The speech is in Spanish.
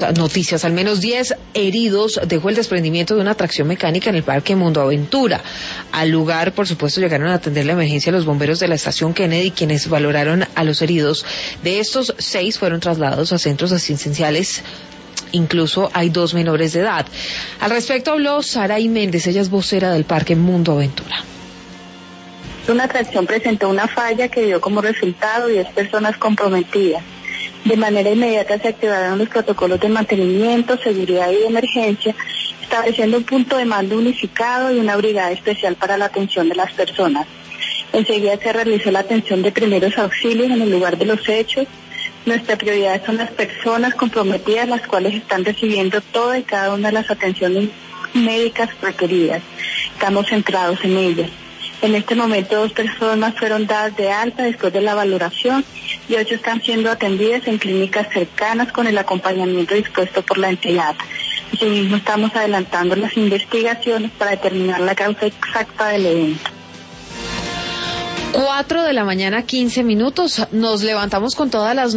Noticias, al menos 10 heridos dejó el desprendimiento de una tracción mecánica en el Parque Mundo Aventura. Al lugar, por supuesto, llegaron a atender la emergencia los bomberos de la estación Kennedy, quienes valoraron a los heridos. De estos, 6 fueron trasladados a centros asistenciales. Incluso hay 2 menores de edad. Al respecto habló Saray Méndez, ella es vocera del Parque Mundo Aventura. Una tracción presentó una falla que dio como resultado 10 personas comprometidas. De manera inmediata se activaron los protocolos de mantenimiento, seguridad y de emergencia, estableciendo un punto de mando unificado y una brigada especial para la atención de las personas. Enseguida se realizó la atención de primeros auxilios en el lugar de los hechos. Nuestra prioridad son las personas comprometidas, las cuales están recibiendo toda y cada una de las atenciones médicas requeridas. Estamos centrados en ellas. En este momento 2 personas fueron dadas de alta después de la valoración y 8 están siendo atendidas en clínicas cercanas con el acompañamiento dispuesto por la entidad. Asimismo estamos adelantando las investigaciones para determinar la causa exacta del evento. 4 de la mañana, 15 minutos. Nos levantamos con todas las